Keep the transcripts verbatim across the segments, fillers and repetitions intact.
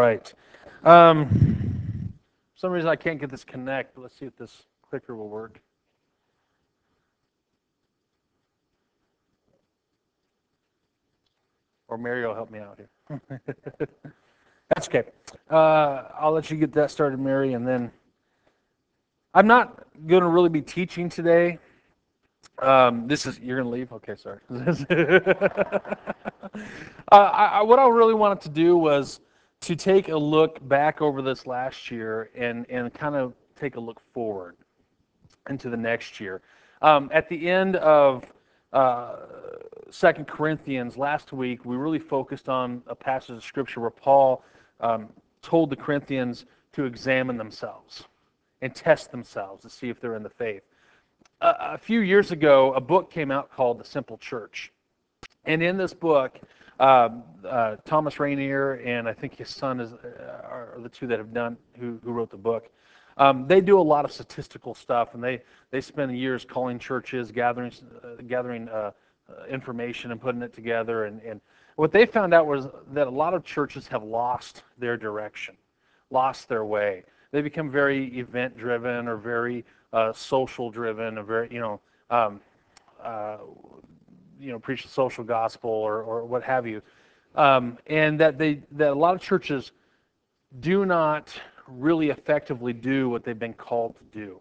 right. Um, for some reason I can't get this connect, but let's see if this clicker will work. Or Mary will help me out here. That's okay. Uh, I'll let you get that started, Mary, and then I'm not going to really be teaching today. Um, this is you're going to leave. Okay, sorry. uh, I, I, what I really wanted to do was to take a look back over this last year and and kind of take a look forward into the next year. Um, at the end of uh, Second Corinthians last week, we really focused on a passage of Scripture where Paul um, told the Corinthians to examine themselves and test themselves to see if they're in the faith. A, a few years ago, a book came out called The Simple Church. And in this book, um, uh, Thomas Rainier and I think his son is uh, are the two that have done who, who wrote the book. Um, they do a lot of statistical stuff, and they, they spend years calling churches, gathering uh, gathering uh, uh, information and putting it together. And, and what they found out was that a lot of churches have lost their direction, lost their way. They become very event-driven or very uh, social-driven, or very you know. Um, uh, you know, preach the social gospel or, or what have you, um, and that they that a lot of churches do not really effectively do what they've been called to do.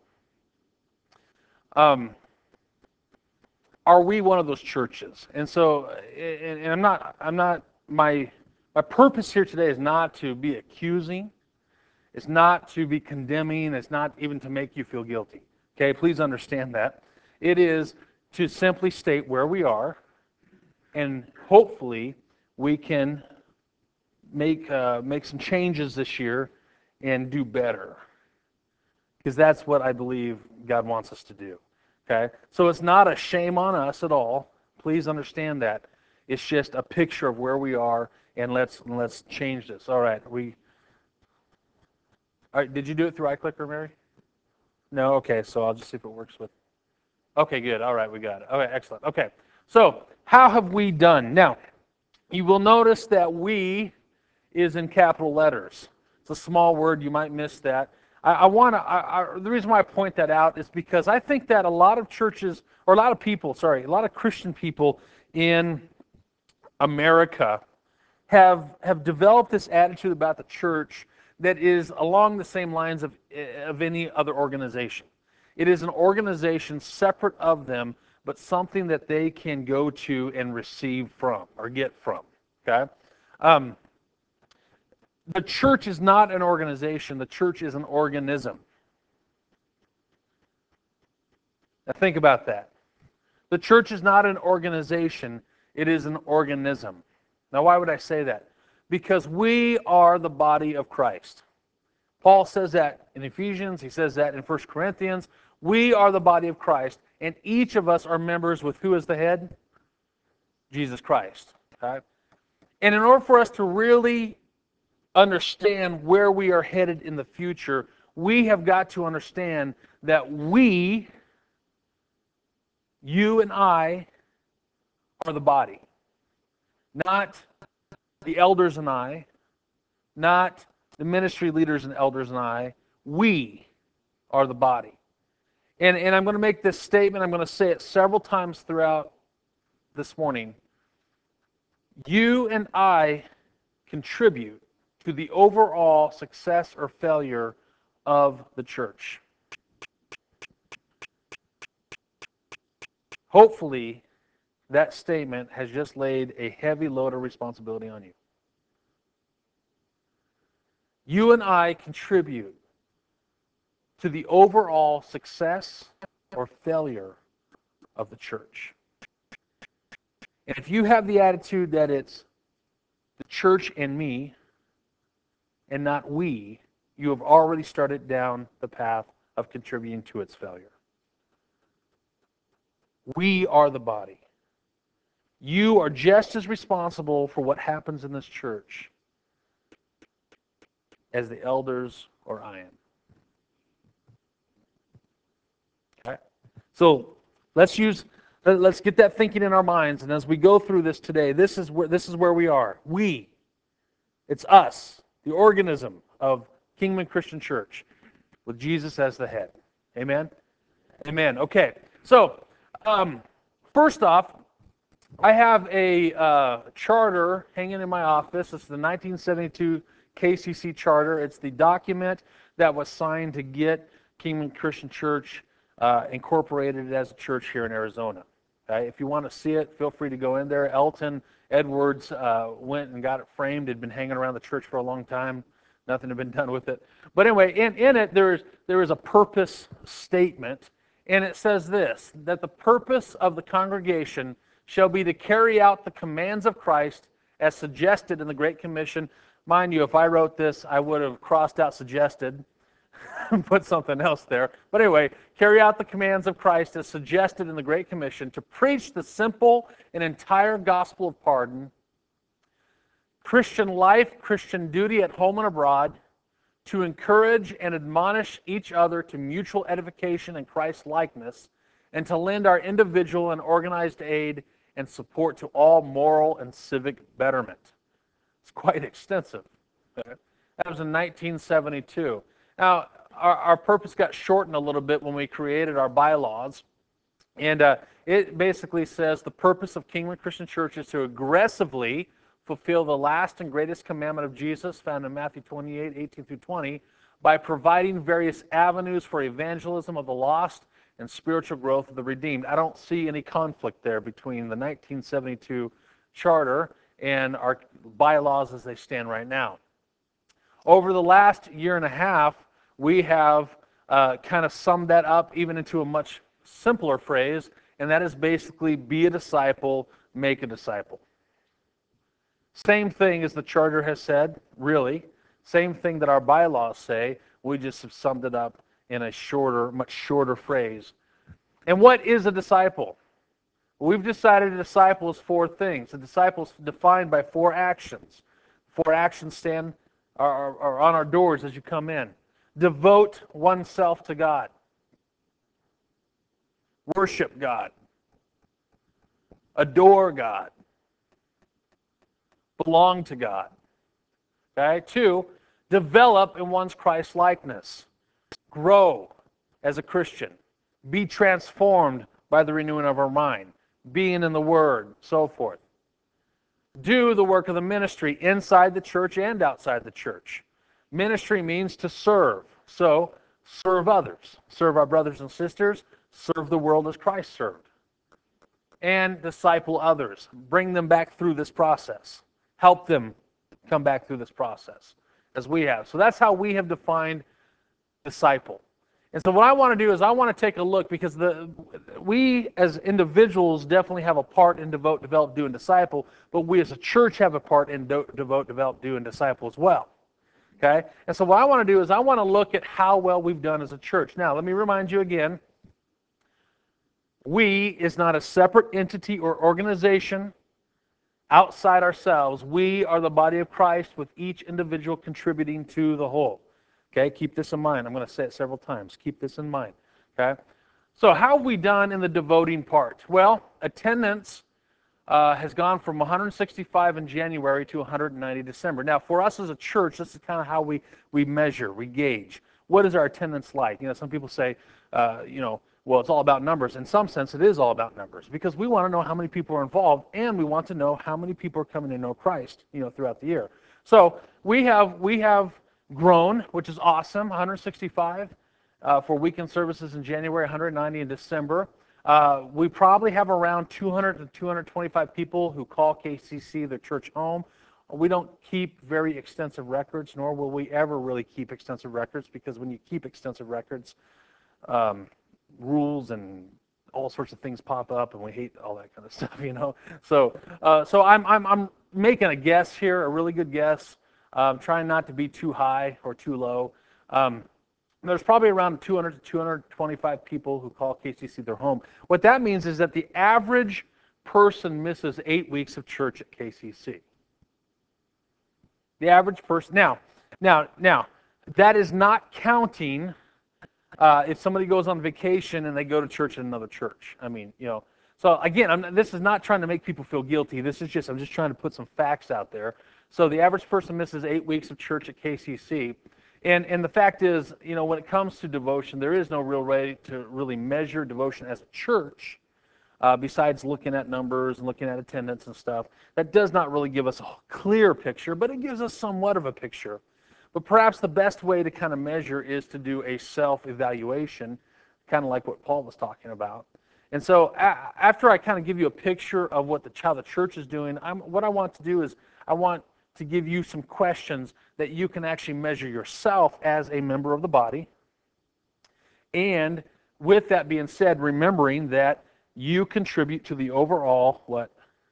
Um, are we one of those churches? And so, and, and I'm not. I'm not. My my purpose here today is not to be accusing. It's not to be condemning. It's not even to make you feel guilty. Okay, please understand that. It is to simply state where we are, and hopefully we can make uh, make some changes this year and do better, because that's what I believe God wants us to do. Okay, so it's not a shame on us at all. Please understand that. It's just a picture of where we are, and let's let's change this. All right, we. All right, did you do it through iClicker, Mary? No. Okay, so I'll just see if it works with. Okay, good. All right, we got it. Okay, excellent. Okay, so how have we done now? You will notice that we is in capital letters. It's a small word. You might miss that. I, I want to. I, I, the reason why I point that out is because I think that a lot of churches, or a lot of people, sorry, a lot of Christian people in America have have developed this attitude about the church that is along the same lines of of any other organization. It is an organization separate of them, but something that they can go to and receive from or get from. Okay. Um, the church is not an organization. The church is an organism. Now think about that. The church is not an organization. It is an organism. Now why would I say that? Because we are the body of Christ. Paul says that in Ephesians. He says that in First Corinthians. We are the body of Christ, and each of us are members with who is the head? Jesus Christ. Okay? And in order for us to really understand where we are headed in the future, we have got to understand that we, you and I, are the body. Not the elders and I, not the ministry leaders and elders and I. We are the body. And, and I'm going to make this statement. I'm going to say it several times throughout this morning. You and I contribute to the overall success or failure of the church. Hopefully, that statement has just laid a heavy load of responsibility on you. You and I contribute to the overall success or failure of the church. And if you have the attitude that it's the church and me and not we, you have already started down the path of contributing to its failure. We are the body. You are just as responsible for what happens in this church as the elders or I am. Okay? So let's use let's get that thinking in our minds, and as we go through this today, this is where this is where we are. We. It's us. the organism of Kingman Christian Church, with Jesus as the head. Amen? Amen. Okay. So, um, first off, I have a uh, charter hanging in my office. It's the nineteen seventy-two K C C charter. It's the document that was signed to get Kingman Christian Church uh, incorporated as a church here in Arizona. Okay? If you want to see it, feel free to go in there. Elton Edwards uh, went and got it framed. It had been hanging around the church for a long time. Nothing had been done with it. But anyway, in, in it, there is, there is a purpose statement, and it says this, that the purpose of the congregation shall be to carry out the commands of Christ as suggested in the Great Commission. Mind you, if I wrote this, I would have crossed out suggested and put something else there. But anyway, carry out the commands of Christ as suggested in the Great Commission, to preach the simple and entire gospel of pardon, Christian life, Christian duty at home and abroad, to encourage and admonish each other to mutual edification and Christ likeness, and to lend our individual and organized aid and support to all moral and civic betterment. It's quite extensive. That was in nineteen seventy-two. Now, our, our purpose got shortened a little bit when we created our bylaws, and uh, it basically says the purpose of Kingman Christian Church is to aggressively fulfill the last and greatest commandment of Jesus found in Matthew twenty-eight, eighteen through twenty, by providing various avenues for evangelism of the lost and spiritual growth of the redeemed. I don't see any conflict there between the nineteen seventy-two charter and our bylaws as they stand right now. Over the last year and a half, we have uh, kind of summed that up even into a much simpler phrase, and that is basically be a disciple, make a disciple. Same thing as the charter has said, really. Same thing that our bylaws say. We just have summed it up in a shorter, much shorter phrase. And what is a disciple? Well, we've decided a disciple is four things. A disciple is defined by four actions. Four actions stand are, are on our doors as you come in. Devote oneself to God. Worship God. Adore God. Belong to God. Okay? Two, develop in one's Christ likeness. Grow as a Christian. Be transformed by the renewing of our mind. Being in the Word, so forth. Do the work of the ministry inside the church and outside the church. Ministry means to serve. So, serve others. Serve our brothers and sisters. Serve the world as Christ served. And disciple others. Bring them back through this process. Help them come back through this process, as we have. So that's how we have defined disciple. And so what I want to do is I want to take a look, because the we as individuals definitely have a part in devote, develop, do, and disciple, but we as a church have a part in do, devote, develop, do, and disciple as well. Okay? And so what I want to do is I want to look at how well we've done as a church. Now, let me remind you again, we is not a separate entity or organization outside ourselves. We are the body of Christ, with each individual contributing to the whole. Okay, keep this in mind. I'm going to say it several times. Keep this in mind. Okay, so how have we done in the devoting part? Well, attendance uh, has gone from one hundred sixty-five in January to one hundred ninety in December. Now, for us as a church, this is kind of how we, we measure, we gauge. What is our attendance like? You know, some people say, uh, you know, well, it's all about numbers. In some sense, it is all about numbers, because we want to know how many people are involved, and we want to know how many people are coming to know Christ, you know, throughout the year. So we have we have grown, which is awesome. one hundred sixty-five uh, for weekend services in January, one hundred ninety in December. Uh, we probably have around two hundred to two hundred twenty-five people who call K C C their church home. We don't keep very extensive records, nor will we ever really keep extensive records, because when you keep extensive records, um, rules and all sorts of things pop up, and we hate all that kind of stuff, you know. So, uh, so I'm I'm I'm making a guess here, a really good guess. Um, trying not to be too high or too low. Um, there's probably around two hundred to two hundred twenty-five people who call K C C their home. What that means is that the average person misses eight weeks of church at K C C. The average person. Now, now, now, that is not counting uh, if somebody goes on vacation and they go to church at another church. I mean, you know. So again, I'm, this is not trying to make people feel guilty. This is just I'm just trying to put some facts out there So the average person misses eight weeks of church at K C C. And, and the fact is, you know, when it comes to devotion, there is no real way to really measure devotion as a church, uh, besides looking at numbers and looking at attendance and stuff. That does not really give us a clear picture, but it gives us somewhat of a picture. But perhaps the best way to kind of measure is to do a self-evaluation, kind of like what Paul was talking about. And so a- after I kind of give you a picture of what the, how the church is doing, I'm, what I want to do is I want to give you some questions that you can actually measure yourself as a member of the body. And with that being said, remembering that you contribute to the overall, what?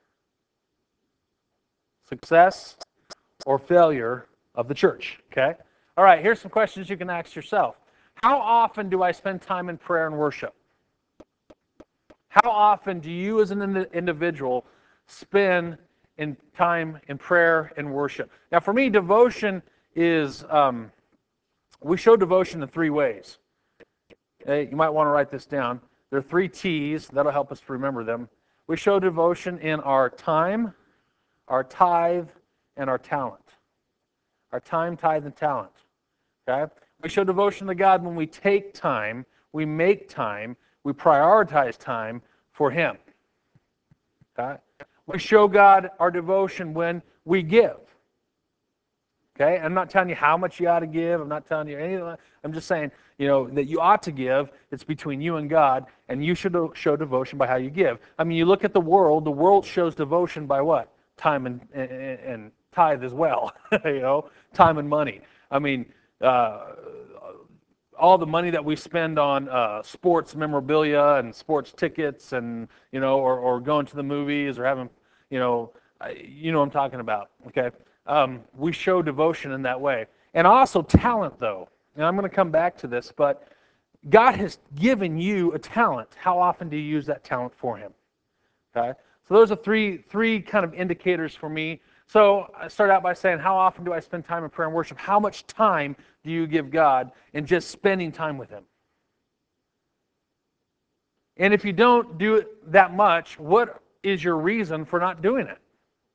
Success or failure of the church, okay? All right, here's some questions you can ask yourself. How often do I spend time in prayer and worship? How often do you as an individual spend in time in prayer and worship? Now, for me, devotion is, um, we show devotion in three ways. Okay, you might want to write this down. There are three T's. That'll help us to remember them. We show devotion in our time, our tithe, and our talent. Our time, tithe, and talent. Okay? We show devotion to God when we take time, we make time, we prioritize time for Him. Okay? We show God our devotion when we give. Okay? I'm not telling you how much you ought to give. I'm not telling you anything. I'm just saying, you know, that you ought to give. It's between you and God, and you should show devotion by how you give. I mean, you look at the world. The world shows devotion by what? Time and and, and tithe as well. You know, time and money. I mean, uh, all the money that we spend on uh, sports memorabilia and sports tickets, and you know, or, or going to the movies or having, you know, you know what I'm talking about. Okay, um, we show devotion in that way, and also talent, though. And I'm going to come back to this, but God has given you a talent. How often do you use that talent for Him? Okay, so those are three three kind of indicators for me. So I start out by saying, how often do I spend time in prayer and worship? How much time do you give God in just spending time with Him? And if you don't do it that much, what is your reason for not doing it?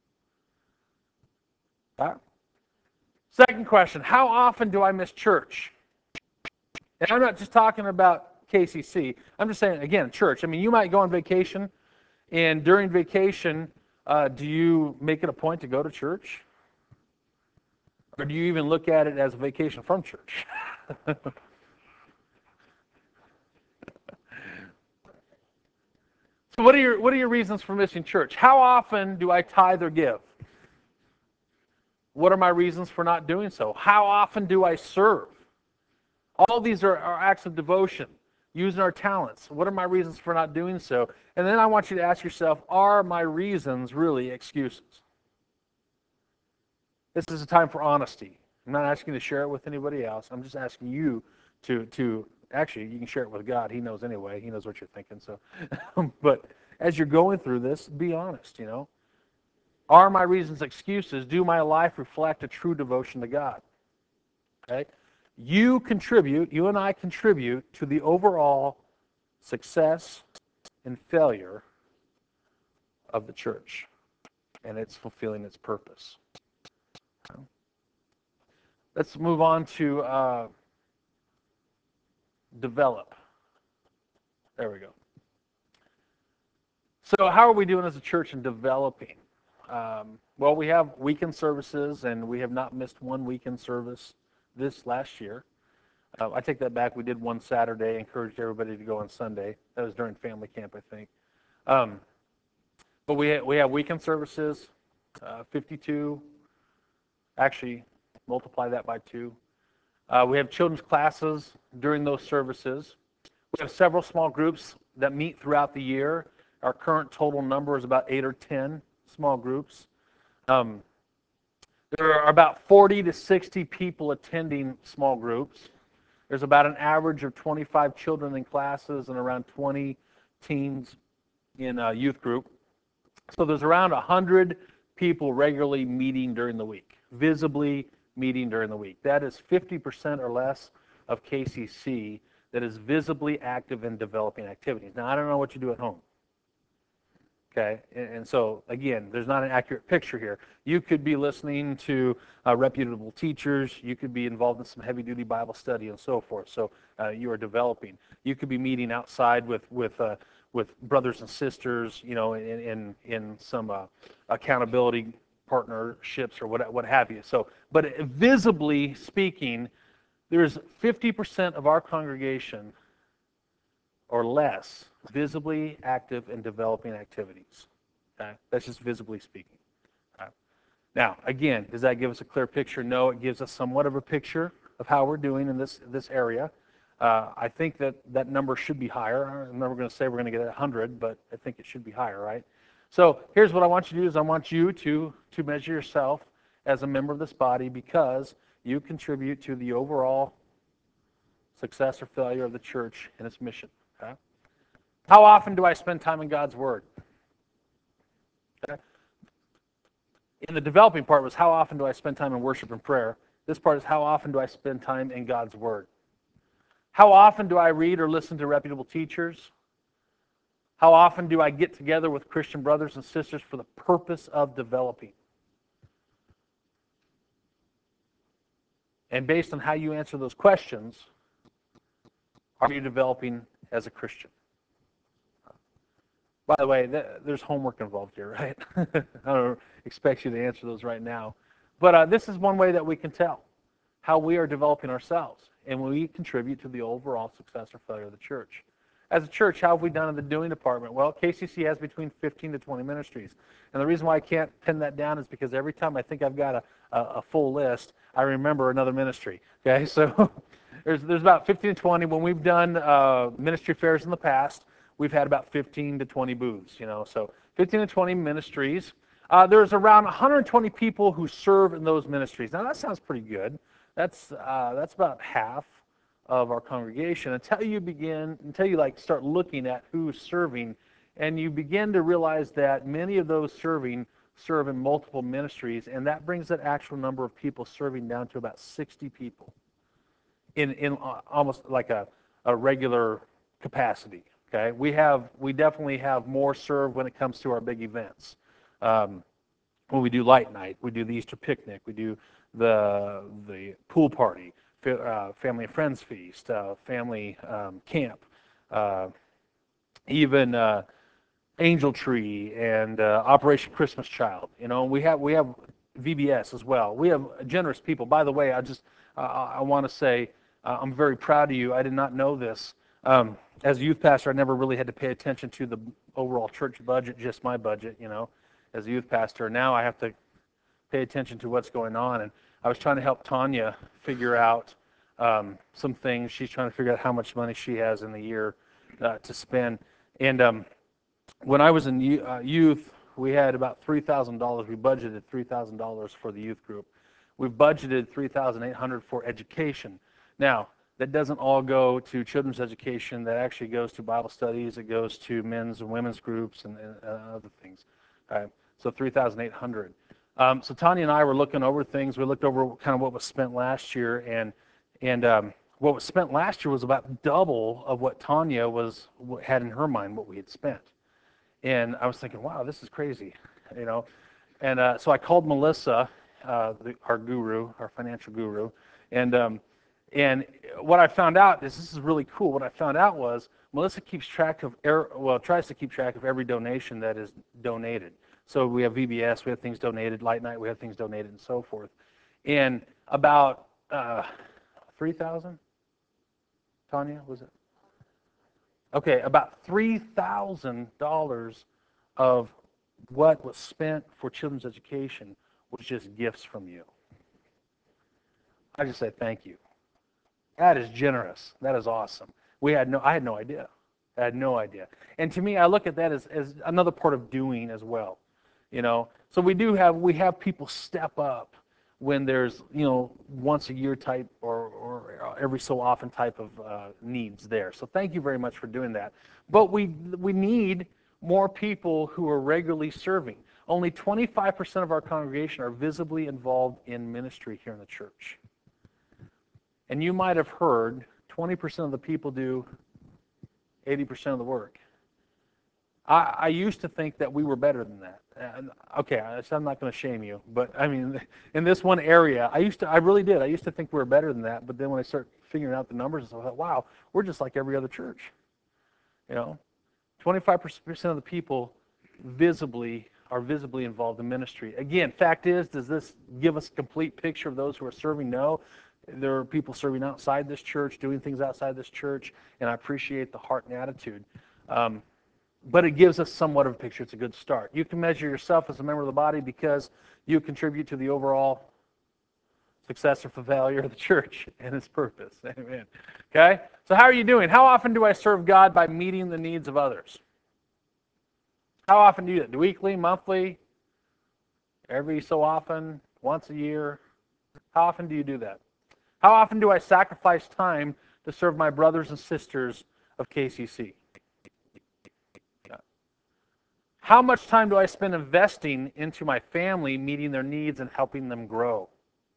Okay. Second question, how often do I miss church? And I'm not just talking about K C C. I'm just saying, again, church. I mean, you might go on vacation, and during vacation, uh, do you make it a point to go to church? Or do you even look at it as a vacation from church? So what are your what are your reasons for missing church? How often do I tithe or give? What are my reasons for not doing so? How often do I serve? All these are, are acts of devotion, using our talents. What are my reasons for not doing so? And then I want you to ask yourself, are my reasons really excuses? This is a time for honesty. I'm not asking you to share it with anybody else. I'm just asking you to, to actually, you can share it with God. He knows anyway. He knows what you're thinking. So, but as you're going through this, be honest, you know. Are my reasons excuses? Do my life reflect a true devotion to God? Okay? You contribute, you and I contribute to the overall success and failure of the church, and it's fulfilling its purpose. Okay? Let's move on to uh, develop. There we go. So how are we doing as a church in developing? Um, well, we have weekend services, and we have not missed one weekend service this last year. Uh, I take that back. We did one Saturday, encouraged everybody to go on Sunday. That was during family camp, I think. Um, but we, ha- we have weekend services, uh, fifty-two. Actually, multiply that by two. Uh, we have children's classes during those services. We have several small groups that meet throughout the year. Our current total number is about eight or ten small groups. Um, there are about forty to sixty people attending small groups. There's about an average of twenty-five children in classes and around twenty teens in a youth group. So there's around one hundred people regularly meeting during the week, visibly meeting during the week. That is fifty percent or less of K C C that is visibly active in developing activities. Now, I don't know what you do at home. Okay, and, and so again, there's not an accurate picture here. You could be listening to uh, reputable teachers. You could be involved in some heavy-duty Bible study and so forth. So uh, you are developing. You could be meeting outside with with uh, with brothers and sisters, you know, in in, in some uh, accountability partnerships or what what have you. So, but visibly speaking, there's fifty percent of our congregation or less visibly active in developing activities. Okay? That's just visibly speaking. Okay? Now, again, does that give us a clear picture? No, it gives us somewhat of a picture of how we're doing in this this area. Uh, I think that that number should be higher. I'm never going to say we're going to get one hundred, but I think it should be higher, right? So here's what I want you to do is I want you to, to measure yourself as a member of this body because you contribute to the overall success or failure of the church and its mission. Okay? How often do I spend time in God's Word? Okay? In the developing part was how often do I spend time in worship and prayer? This part is how often do I spend time in God's Word? How often do I read or listen to reputable teachers? How often do I get together with Christian brothers and sisters for the purpose of developing? And based on how you answer those questions, are you developing as a Christian? By the way, there's homework involved here, right? I don't expect you to answer those right now. But uh, this is one way that we can tell how we are developing ourselves and we contribute to the overall success or failure of the church. As a church, how have we done in the doing department? Well, K C C has between fifteen to twenty ministries. And the reason why I can't pin that down is because every time I think I've got a, a, a full list, I remember another ministry. Okay, so there's, there's about fifteen to twenty. When we've done uh, ministry fairs in the past, we've had about fifteen to twenty booths, you know, so fifteen to twenty ministries. Uh, there's around one hundred twenty people who serve in those ministries. Now, that sounds pretty good. That's, uh, that's about half of our congregation until you begin, until you like start looking at who's serving, and you begin to realize that many of those serving serve in multiple ministries, and that brings that actual number of people serving down to about sixty people in, in almost like a, a regular capacity. Okay, we have we definitely have more served when it comes to our big events. Um, when we do light night, we do the Easter picnic, we do the the pool party, uh, family and friends feast, uh, family um, camp, uh, even uh, Angel Tree and uh, Operation Christmas Child. You know, we have we have V B S as well. We have generous people. By the way, I just uh, I want to say uh, I'm very proud of you. I did not know this. Um, as a youth pastor, I never really had to pay attention to the overall church budget, just my budget. You know, as a youth pastor, now I have to pay attention to what's going on. And I was trying to help Tanya figure out um, some things. She's trying to figure out how much money she has in the year uh, to spend. And um, when I was in uh, youth, we had about three thousand dollars. We budgeted three thousand dollars for the youth group. We've budgeted three thousand eight hundred dollars for education. Now, that doesn't all go to children's education. That actually goes to Bible studies. It goes to men's and women's groups and, and uh, other things. Okay? So three thousand eight hundred dollars. Um, so Tanya and I were looking over things. We looked over kind of what was spent last year, and and um, what was spent last year was about double of what Tanya was had in her mind what we had spent. And I was thinking, wow, this is crazy, you know. And uh, so I called Melissa, uh, the, our guru, our financial guru, and um, and what I found out is this is really cool. What I found out was Melissa keeps track of, er, well, tries to keep track of every donation that is donated. So we have V B S, we have things donated, Light Night, we have things donated, and so forth. And about uh, three thousand, Tanya, was it? Okay, about three thousand dollars of what was spent for children's education was just gifts from you. I just say thank you. That is generous. That is awesome. We had no, I had no idea. I had no idea. And to me, I look at that as, as another part of doing as well. You know, so we do have we have people step up when there's, you know, once a year type or, or every so often type of uh, needs there. So thank you very much for doing that. But we we need more people who are regularly serving. Only twenty-five percent of our congregation are visibly involved in ministry here in the church. And you might have heard twenty percent of the people do eighty percent of the work. I, I used to think that we were better than that. And, okay, I- so I'm not going to shame you, but I mean, in this one area, I used to, I really did. I used to think we were better than that, but then when I started figuring out the numbers, I thought, wow, we're just like every other church. You know, twenty-five percent of the people visibly are visibly involved in ministry. Again, fact is, does this give us a complete picture of those who are serving? No. There are people serving outside this church, doing things outside this church, and I appreciate the heart and attitude. Um, but it gives us somewhat of a picture. It's a good start. You can measure yourself as a member of the body because you contribute to the overall success or failure of the church and its purpose. Amen. Okay? So how are you doing? How often do I serve God by meeting the needs of others? How often do you do that? Weekly, monthly, every so often, once a year? How often do you do that? How often do I sacrifice time to serve my brothers and sisters of K C C? How much time do I spend investing into my family, meeting their needs and helping them grow?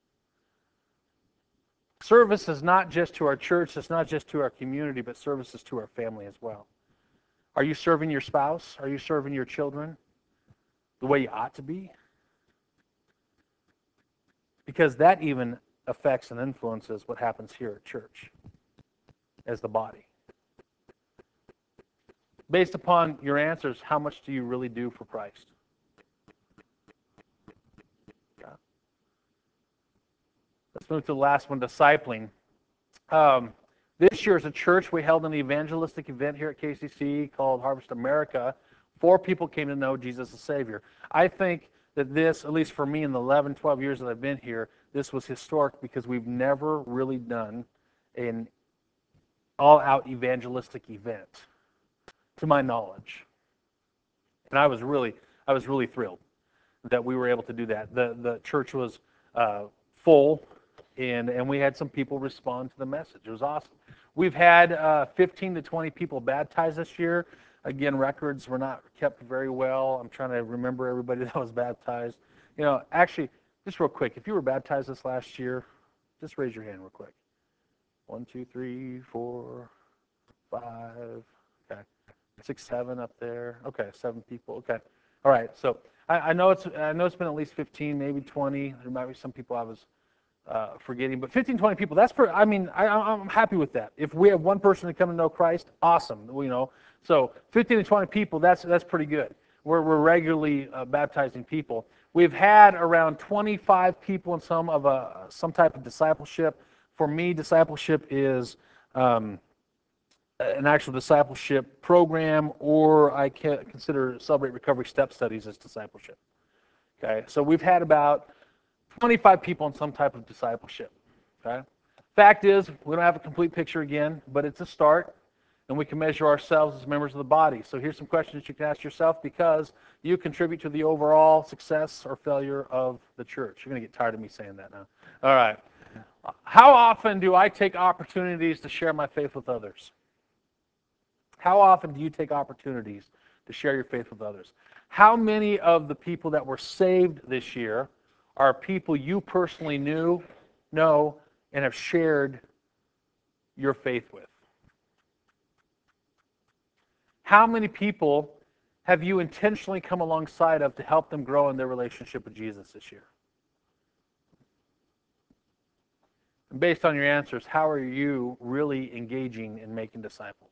Service is not just to our church, it's not just to our community, but service is to our family as well. Are you serving your spouse? Are you serving your children the way you ought to be? Because that even affects and influences what happens here at church as the body. Based upon your answers, how much do you really do for Christ? Yeah. Let's move to the last one, discipling. Um, this year as a church, we held an evangelistic event here at K C C called Harvest America. Four people came to know Jesus as Savior. I think that this, at least for me in the eleven, twelve years that I've been here, this was historic because we've never really done an all-out evangelistic event, to my knowledge. And I was really, I was really thrilled that we were able to do that. The the church was uh, full, and and we had some people respond to the message. It was awesome. We've had uh, fifteen to twenty people baptized this year. Again, records were not kept very well. I'm trying to remember everybody that was baptized. You know, actually, just real quick, if you were baptized this last year, just raise your hand real quick. One, two, three, four, five, okay, six, seven up there. Okay, seven people. Okay, all right. So I, I know it's I know it's been at least fifteen, maybe twenty. There might be some people I was uh, forgetting, but fifteen, twenty people. That's for. I mean, I, I'm happy with that. If we have one person to come to know Christ, awesome. You know, so fifteen to twenty people. That's that's pretty good. We're we're regularly uh, baptizing people. We've had around twenty-five people in some of a some type of discipleship. For me, discipleship is um, an actual discipleship program, or I can consider Celebrate Recovery Step Studies as discipleship. Okay, so we've had about twenty-five people in some type of discipleship. Okay, fact is, we don't have a complete picture again, but it's a start, and we can measure ourselves as members of the body. So here's some questions you can ask yourself because you contribute to the overall success or failure of the church. You're going to get tired of me saying that now. All right. How often do I take opportunities to share my faith with others? How often do you take opportunities to share your faith with others? How many of the people that were saved this year are people you personally knew, know, and have shared your faith with? How many people have you intentionally come alongside of to help them grow in their relationship with Jesus this year? And based on your answers, how are you really engaging in making disciples?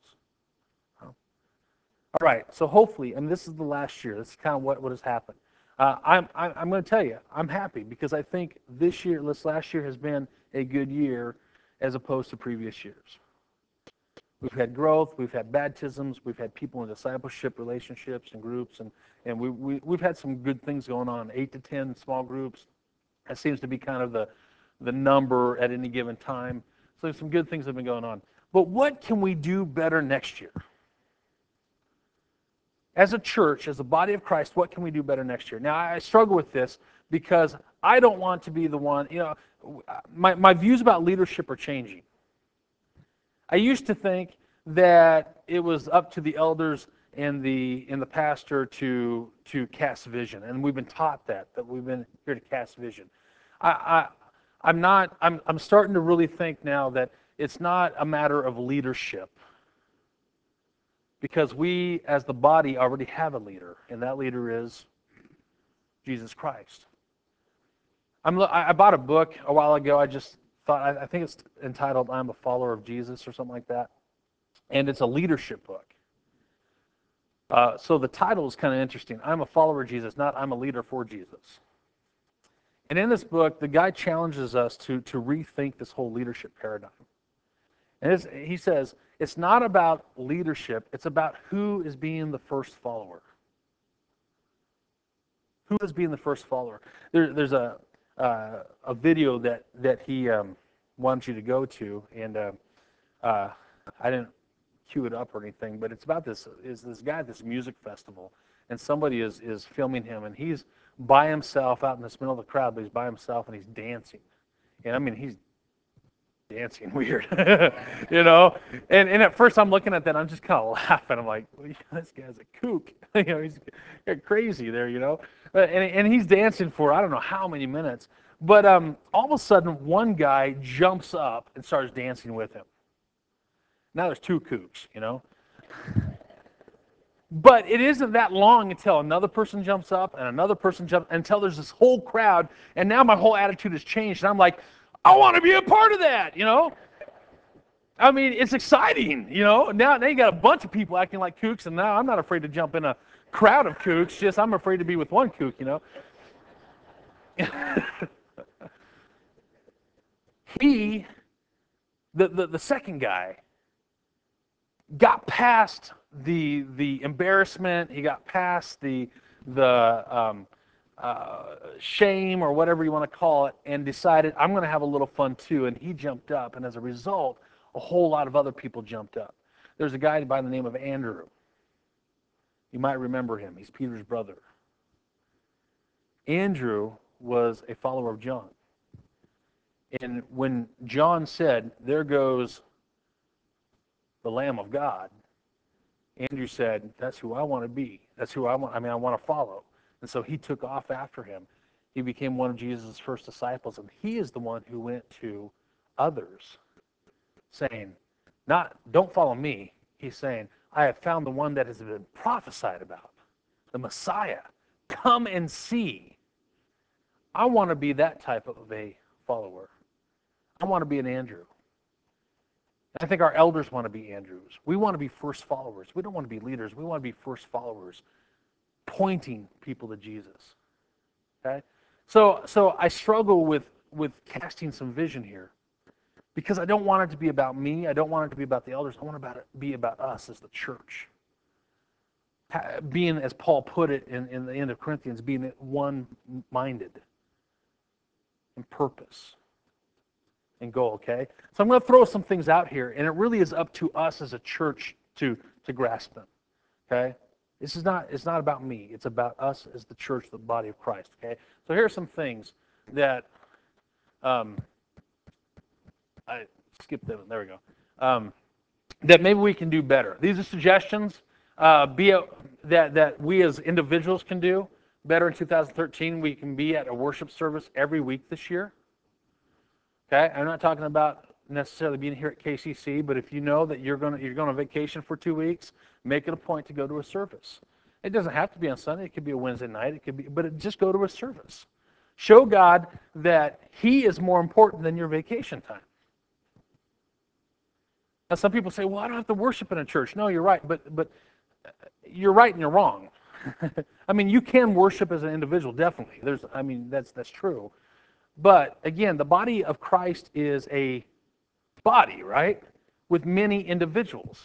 All right, so hopefully, and this is the last year, this is kind of what, what has happened. Uh, I'm, I'm, I'm going to tell you, I'm happy because I think this year, this last year has been a good year as opposed to previous years. We've had growth, we've had baptisms, we've had people in discipleship relationships and groups, and, and we, we, we've had some good things going on, eight to ten small groups. That seems to be kind of the, the number at any given time. So some good things have been going on. But what can we do better next year? As a church, as a body of Christ, what can we do better next year? Now, I struggle with this because I don't want to be the one, you know, my, my views about leadership are changing. I used to think that it was up to the elders and the and the pastor to to cast vision, and we've been taught that that we've been here to cast vision. I, I I'm not. I'm I'm starting to really think now that it's not a matter of leadership. because we, as the body, already have a leader, and that leader is Jesus Christ. I'm, I bought a book a while ago. I just thought, I think it's entitled I'm a Follower of Jesus or something like that. And it's a leadership book. Uh, so the title is kind of interesting. I'm a follower of Jesus, not I'm a leader for Jesus. And in this book, the guy challenges us to, to rethink this whole leadership paradigm. And he says, it's not about leadership, it's about who is being the first follower. Who is being the first follower? There, there's a uh, a video that, that he um, wants you to go to, and uh, uh, I didn't cue it up or anything, but it's about this is this guy at this music festival, and somebody is, is filming him, and he's by himself out in the middle of the crowd, but he's by himself, and he's dancing. And I mean, he's dancing weird, you know. And and at first I'm looking at that, I'm just kind of laughing. I'm like, well, this guy's a kook, you know. He's crazy there, you know. But and and he's dancing for I don't know how many minutes. But um, all of a sudden, one guy jumps up and starts dancing with him. Now there's two kooks, you know. But it isn't that long until another person jumps up and another person jumps until there's this whole crowd, and now my whole attitude has changed, and I'm like, I want to be a part of that, you know. I mean, it's exciting, you know. Now, now you got a bunch of people acting like kooks, and now I'm not afraid to jump in a crowd of kooks. Just I'm afraid to be with one kook, you know. he, the, the the second guy, got past the the embarrassment. He got past the the um, uh, shame or whatever you want to call it, and decided I'm going to have a little fun too. And he jumped up, and as a result, a whole lot of other people jumped up. There's a guy by the name of Andrew. You might remember him. He's Peter's brother. Andrew was a follower of John. And when John said, there goes the Lamb of God, Andrew said, that's who I want to be. That's who I want, I mean, I want to follow. And so he took off after him. He became one of Jesus' first disciples, and he is the one who went to others saying, not, don't follow me. He's saying, I have found the one that has been prophesied about, the Messiah. Come and see. I want to be that type of a follower. I want to be an Andrew. I think our elders want to be Andrews. We want to be first followers. We don't want to be leaders. We want to be first followers, pointing people to Jesus. Okay? So, so I struggle with, with casting some vision here because I don't want it to be about me. I don't want it to be about the elders. I want it to be about us as the church. Being, as Paul put it in, in the end of Corinthians, being one-minded in purpose and goal, okay? So I'm going to throw some things out here, and it really is up to us as a church to, to grasp them, okay? This is not, it's not about me. It's about us as the church, the body of Christ, okay? So here are some things that, um, I skipped them. There we go. Um, that maybe we can do better. These are suggestions uh, be a, that, that we as individuals can do better in two thousand thirteen. We can be at a worship service every week this year. Okay, I'm not talking about necessarily being here at K C C, but if you know that you're going to, you're going on vacation for two weeks, make it a point to go to a service. It doesn't have to be on Sunday. It could be a Wednesday night. It could be, but it, just go to a service. Show God that He is more important than your vacation time. Now, some people say, "Well, I don't have to worship in a church." No, you're right, but but you're right and you're wrong. I mean, you can worship as an individual, definitely. There's, I mean, that's that's true. But again, the body of Christ is a body, right? With many individuals.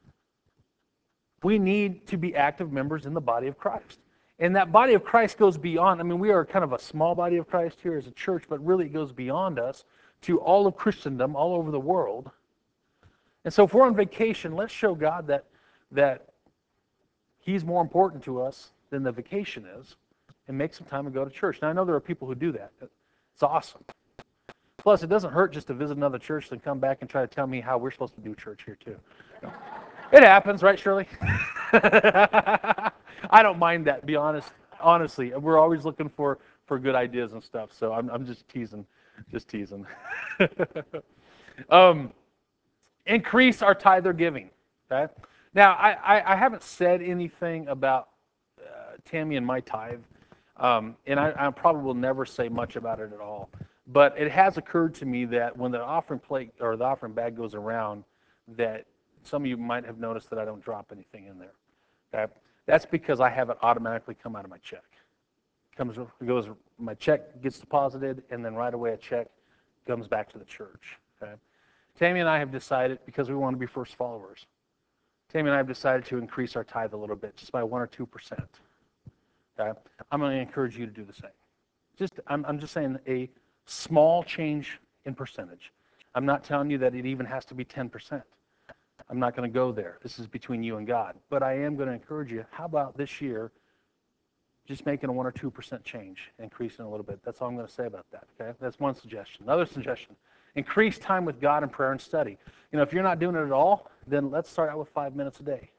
We need to be active members in the body of Christ. And that body of Christ goes beyond, I mean, we are kind of a small body of Christ here as a church, but really it goes beyond us to all of Christendom, all over the world. And so if we're on vacation, let's show God that, that He's more important to us than the vacation is, and make some time and go to church. Now, I know there are people who do that. It's awesome. Plus, it doesn't hurt just to visit another church and come back and try to tell me how we're supposed to do church here, too. It happens, right, Shirley? I don't mind that, be honest. Honestly, we're always looking for, for good ideas and stuff, so I'm, I'm just teasing. Just teasing. um, increase our tither giving. Okay? Now, I, I, I haven't said anything about uh, Tammy and my tithe, um, and I, I probably will never say much about it at all. But it has occurred to me that when the offering plate or the offering bag goes around, that some of you might have noticed that I don't drop anything in there. Okay? That's because I have it automatically come out of my check. Comes goes my check gets deposited, and then right away a check comes back to the church. Okay? Tammy and I have decided, because we want to be first followers, Tammy and I have decided to increase our tithe a little bit, just by one or two percent. Okay? I'm going to encourage you to do the same. Just I'm, I'm just saying a small change in percentage. I'm not telling you that it even has to be ten percent. I'm not going to go there. This is between you and God. But I am going to encourage you, how about this year just making a one or two percent change, increasing a little bit. That's all I'm going to say about that. Okay, that's one suggestion. Another suggestion: increase time with God in prayer and study. You know, if you're not doing it at all, then let's start out with five minutes a day.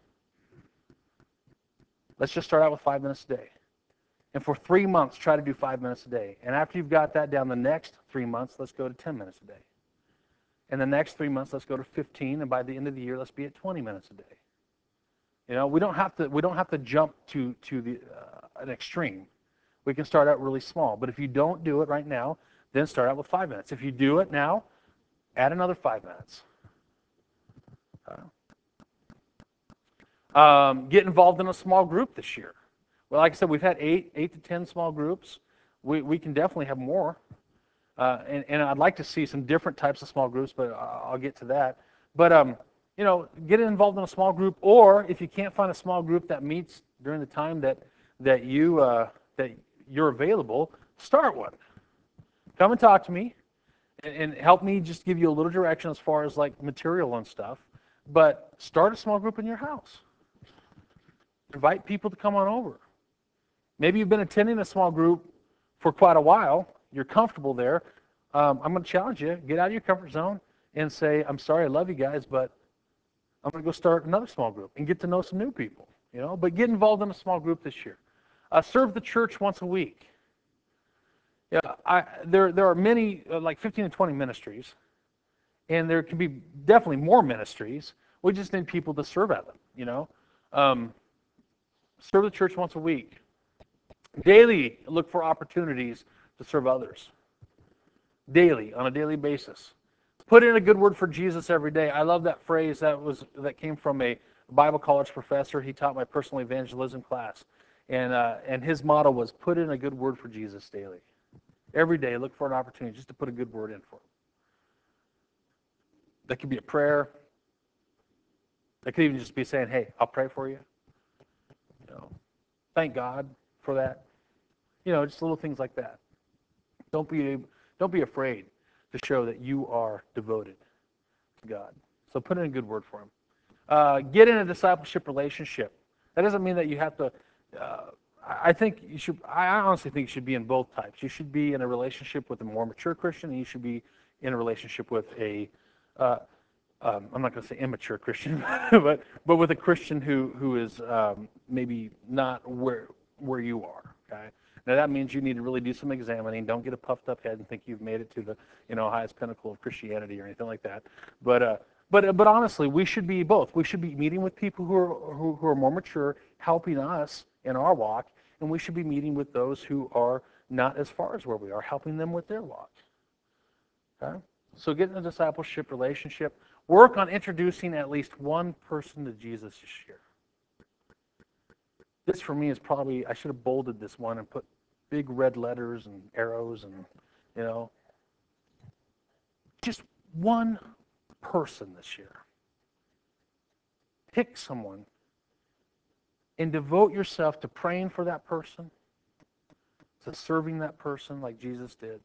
Let's just start out with five minutes a day, and for three months, try to do five minutes a day. And after you've got that down, the next three months, let's go to ten minutes a day. And the next three months, let's go to fifteen, and by the end of the year, let's be at twenty minutes a day. You know, we don't have to we don't have to jump to to the uh, an extreme. We can start out really small. But if you don't do it right now, then start out with five minutes. If you do it now, add another five minutes. Uh, um, get involved in a small group this year. Well, like I said, we've had eight eight to ten small groups. We we can definitely have more. Uh, and, and I'd like to see some different types of small groups, but I'll get to that. But um, you know, get involved in a small group, or if you can't find a small group that meets during the time that that you uh, that you're available, start one. Come and talk to me, and, and help me just give you a little direction as far as like material and stuff. But start a small group in your house. Invite people to come on over. Maybe you've been attending a small group for quite a while. You're comfortable there. Um, I'm going to challenge you. Get out of your comfort zone and say, I'm sorry, I love you guys, but I'm going to go start another small group and get to know some new people. You know, but get involved in a small group this year. Uh, serve the church once a week. Yeah, I, there there are many, uh, like fifteen to twenty ministries, and there can be definitely more ministries. We just need people to serve at them. You know, um, serve the church once a week. Daily, look for opportunities to serve others. Daily, on a daily basis. Put in a good word for Jesus every day. I love that phrase that was that came from a Bible college professor. He taught my personal evangelism class, and uh, and his motto was, "Put in a good word for Jesus daily." Every day, look for an opportunity just to put a good word in for him. That could be a prayer. That could even just be saying, "Hey, I'll pray for you." You know, thank God for that. You know, just little things like that. Don't be don't be afraid to show that you are devoted to God. So put in a good word for him. Uh, get in a discipleship relationship. That doesn't mean that you have to. Uh, I think you should. I honestly think you should be in both types. You should be in a relationship with a more mature Christian, and you should be in a relationship with a. Uh, um, I'm not going to say immature Christian, but but with a Christian who who is um, maybe not where where you are. Okay. Now that means you need to really do some examining. Don't get a puffed up head and think you've made it to the you know highest pinnacle of Christianity or anything like that. But uh, but but honestly, we should be both. We should be meeting with people who are who, who are more mature, helping us in our walk, and we should be meeting with those who are not as far as where we are, helping them with their walk. Okay? So get in a discipleship relationship. Work on introducing at least one person to Jesus this year. This for me is probably, I should have bolded this one and put big red letters and arrows and, you know, just one person this year. Pick someone and devote yourself to praying for that person, to serving that person like Jesus did,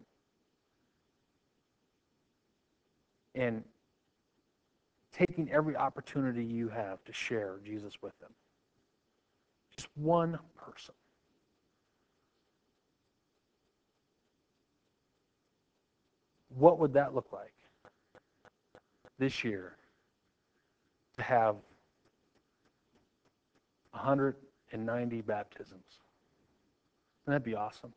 and taking every opportunity you have to share Jesus with them. Just one person. What would that look like this year to have one hundred ninety baptisms? Wouldn't that be awesome?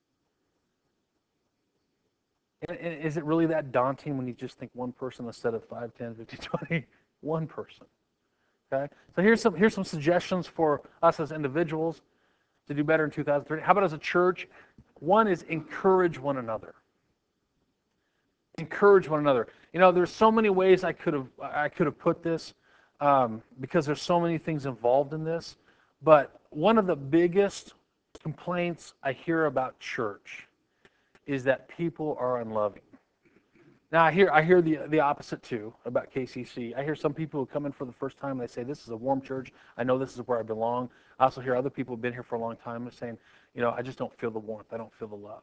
And, and is it really that daunting when you just think one person instead of five, ten, fifty, twenty? One person. Okay? So here's some here's some suggestions for us as individuals to do better in two thousand thirteen. How about as a church? One is encourage one another. Encourage one another. You know, there's so many ways I could have I could have put this um, because there's so many things involved in this. But one of the biggest complaints I hear about church is that people are unloving. Now I hear I hear the the opposite too about K C C. I hear some people who come in for the first time and they say this is a warm church. I know this is where I belong. I also hear other people who've been here for a long time and saying, you know, I just don't feel the warmth. I don't feel the love.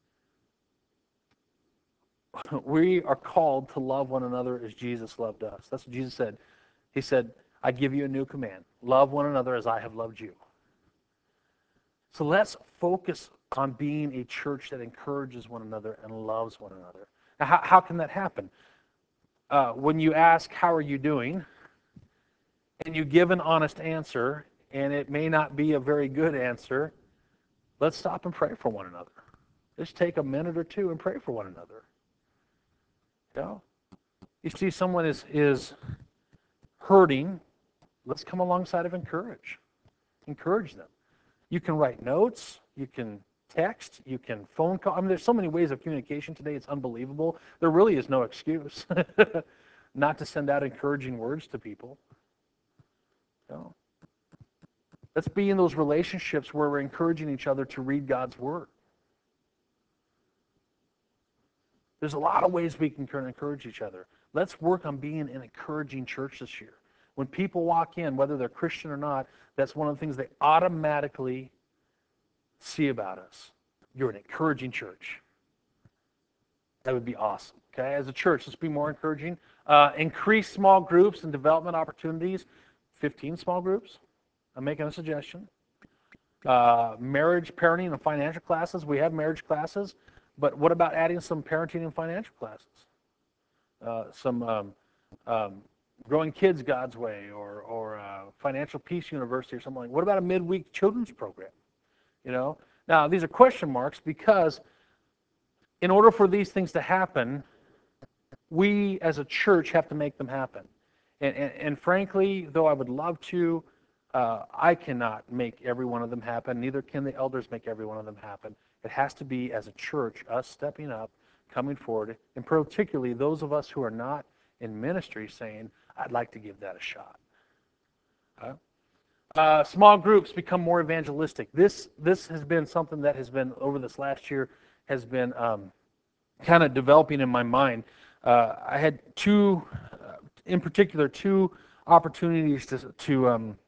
We are called to love one another as Jesus loved us. That's what Jesus said. He said, I give you a new command. Love one another as I have loved you. So let's focus on being a church that encourages one another and loves one another. Now, how, how can that happen? Uh, when you ask, how are you doing? And you give an honest answer, and it may not be a very good answer, let's stop and pray for one another. Just take a minute or two and pray for one another. You know? You see someone is, is hurting, let's come alongside of encourage. Encourage them. You can write notes, you can text, you can phone call. I mean, there's so many ways of communication today, it's unbelievable. There really is no excuse not to send out encouraging words to people. You know? Let's be in those relationships where we're encouraging each other to read God's Word. There's a lot of ways we can encourage each other. Let's work on being an encouraging church this year. When people walk in, whether they're Christian or not, that's one of the things they automatically see about us. You're an encouraging church. That would be awesome. Okay, as a church, let's be more encouraging. Uh, increase small groups and development opportunities. fifteen small groups. I'm making a suggestion. Uh, marriage, parenting, and financial classes. We have marriage classes, but what about adding some parenting and financial classes? Uh, some um, um, Growing Kids God's Way, or or uh, Financial Peace University, or something like that. What about a midweek children's program? You know, now these are question marks because in order for these things to happen, we as a church have to make them happen. And, and, and frankly, though I would love to, uh, I cannot make every one of them happen. Neither can the elders make every one of them happen. It has to be, as a church, us stepping up, coming forward, and particularly those of us who are not in ministry saying, I'd like to give that a shot. Okay? Uh, small groups become more evangelistic. This this has been something that has been, over this last year, has been um, kind of developing in my mind. Uh, I had two, uh, in particular, two opportunities to, to um,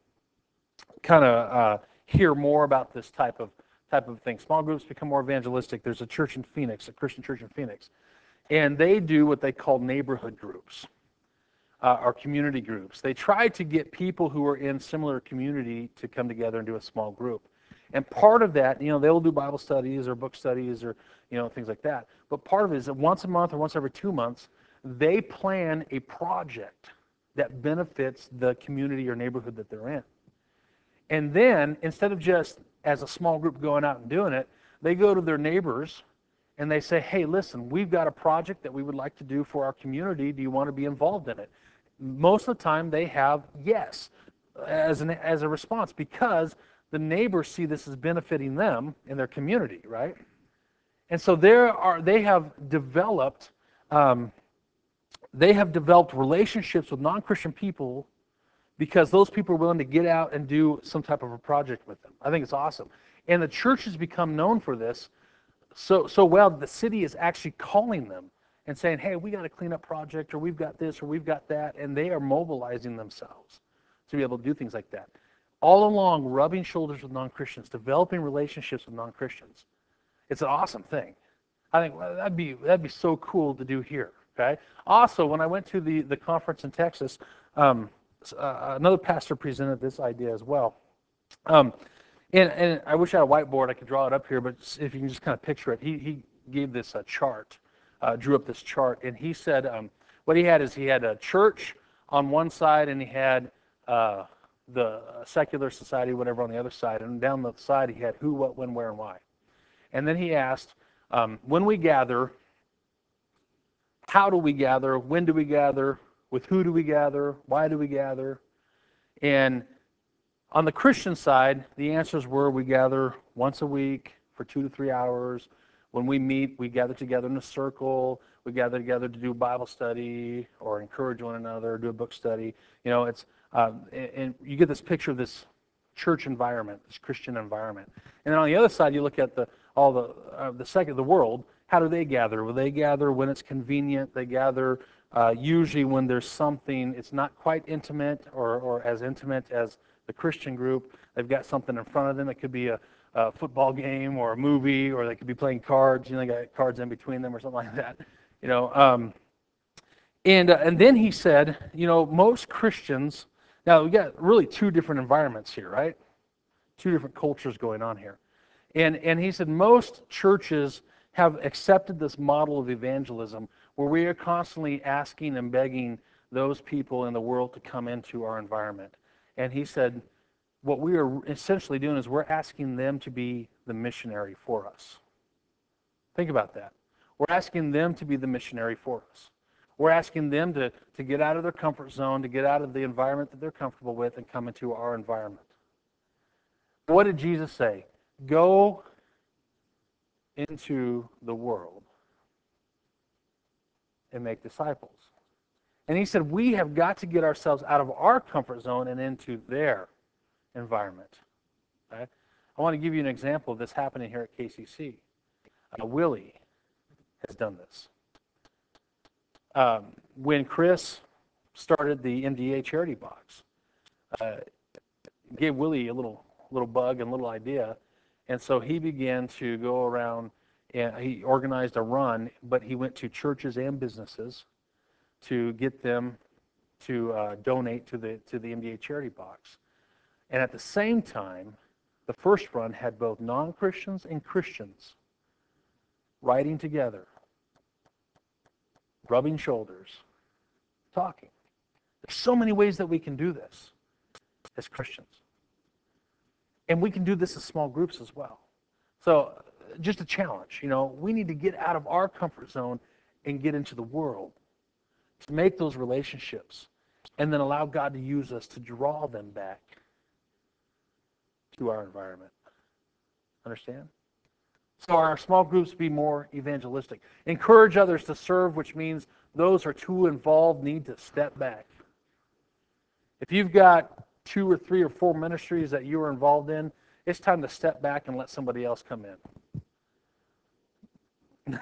kind of uh, hear more about this type of type of thing. Small groups become more evangelistic. There's a church in Phoenix, a Christian church in Phoenix, and they do what they call neighborhood groups. Uh, or community groups. They try to get people who are in similar community to come together and do a small group. And part of that, you know, they'll do Bible studies or book studies or, you know, things like that. But part of it is that once a month or once every two months, they plan a project that benefits the community or neighborhood that they're in. And then, instead of just as a small group going out and doing it, they go to their neighbors and they say, hey, listen, we've got a project that we would like to do for our community. Do you want to be involved in it? Most of the time they have yes as an as a response because the neighbors see this as benefiting them in their community, right? And so there are they have developed um, they have developed relationships with non-Christian people because those people are willing to get out and do some type of a project with them. I think it's awesome. And the church has become known for this so so well that the city is actually calling them and saying, hey, we got a cleanup project, or we've got this, or we've got that, and they are mobilizing themselves to be able to do things like that. All along, rubbing shoulders with non-Christians, developing relationships with non-Christians. It's an awesome thing. I think well, that'd be that'd be so cool to do here. Okay. Also, when I went to the the conference in Texas, um, uh, another pastor presented this idea as well. Um, and, and I wish I had a whiteboard. I could draw it up here, but if you can just kind of picture it, he he gave this uh, chart. Uh, drew up this chart, and he said um, what he had is he had a church on one side, and he had uh, the secular society, whatever, on the other side, and down the side he had who, what, when, where, and why. And then he asked, um, when we gather, how do we gather? When do we gather? With who do we gather? Why do we gather? And on the Christian side, the answers were we gather once a week for two to three hours. When we meet, we gather together in a circle. We gather together to do Bible study or encourage one another, do a book study. You know, it's um, and, and you get this picture of this church environment, this Christian environment. And then on the other side, you look at the all the uh, the second the world. How do they gather? Well, they gather when it's convenient. They gather uh, usually when there's something. It's not quite intimate or or as intimate as the Christian group. They've got something in front of them. It could be a, a football game or a movie, or they could be playing cards. You know, they got cards in between them or something like that. You know, um, and uh, and then he said, you know, most Christians. Now we got really two different environments here, right? Two different cultures going on here, and and he said most churches have accepted this model of evangelism where we are constantly asking and begging those people in the world to come into our environment. And he said, what we are essentially doing is we're asking them to be the missionary for us. Think about that. We're asking them to be the missionary for us. We're asking them to, to get out of their comfort zone, to get out of the environment that they're comfortable with and come into our environment. What did Jesus say? Go into the world and make disciples. And he said, we have got to get ourselves out of our comfort zone and into their environment. Okay? I want to give you an example of this happening here at K C C. Uh, Willie has done this. Um, when Chris started the M D A charity box, uh, gave Willie a little little bug and little idea, and so he began to go around and he organized a run, but he went to churches and businesses to get them to uh, donate to the to the M D A charity box. And at the same time, the first run had both non-Christians and Christians riding together, rubbing shoulders, talking. There's so many ways that we can do this as Christians. And we can do this as small groups as well. So just a challenge, you know, we need to get out of our comfort zone and get into the world to make those relationships and then allow God to use us to draw them back to our environment. Understand? So our small groups be more evangelistic. Encourage others to serve, which means those who are too involved need to step back. If you've got two or three or four ministries that you are involved in, it's time to step back and let somebody else come in.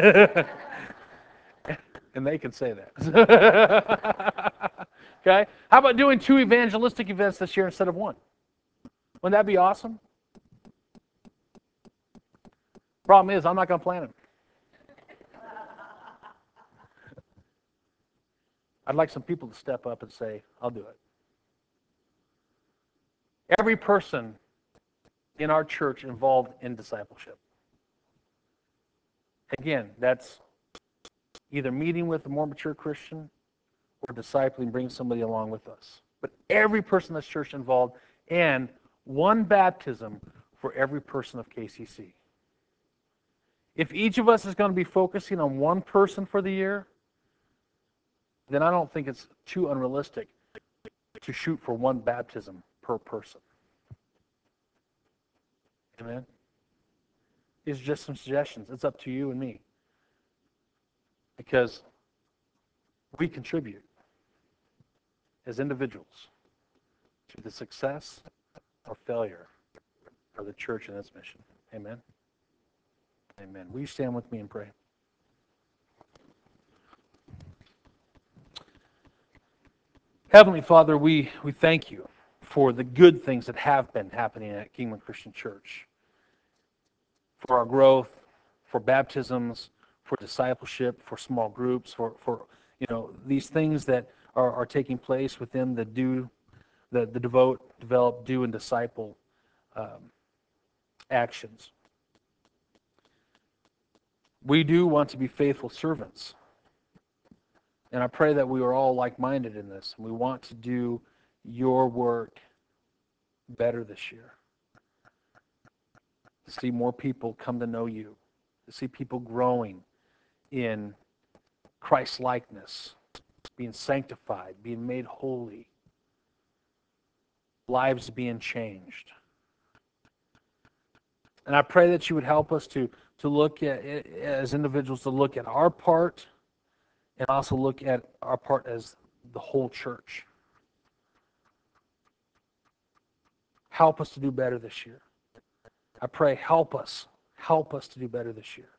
And they can say that. Okay? How about doing two evangelistic events this year instead of one? Wouldn't that be awesome? Problem is, I'm not going to plan them. I'd like some people to step up and say, I'll do it. Every person in our church involved in discipleship. Again, that's either meeting with a more mature Christian or discipling, bringing somebody along with us. But every person in this church involved, and one baptism for every person of K C C. If each of us is going to be focusing on one person for the year, then I don't think it's too unrealistic to shoot for one baptism per person. Amen? These are just some suggestions. It's up to you and me. Because we contribute as individuals to the success or failure of the church and its mission. Amen? Amen. Will you stand with me and pray? Heavenly Father, we, we thank you for the good things that have been happening at Kingman Christian Church, for our growth, for baptisms, for discipleship, for small groups, for, for you know these things that are, are taking place within the do, the, the devote, develop, do, and disciple um, actions. We do want to be faithful servants. And I pray that we are all like-minded in this. And we want to do your work better this year. To see more people come to know you. To see people growing in Christ-likeness, being sanctified, being made holy. lives being changed. And I pray that you would help us to, to look at, as individuals, to look at our part and also look at our part as the whole church. Help us to do better this year. I pray, help us. Help us to do better this year.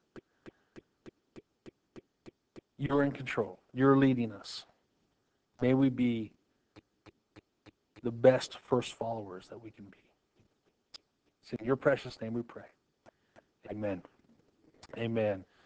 You're in control. You're leading us. May we be the best first followers that we can be. It's in your precious name we pray. Amen. Amen.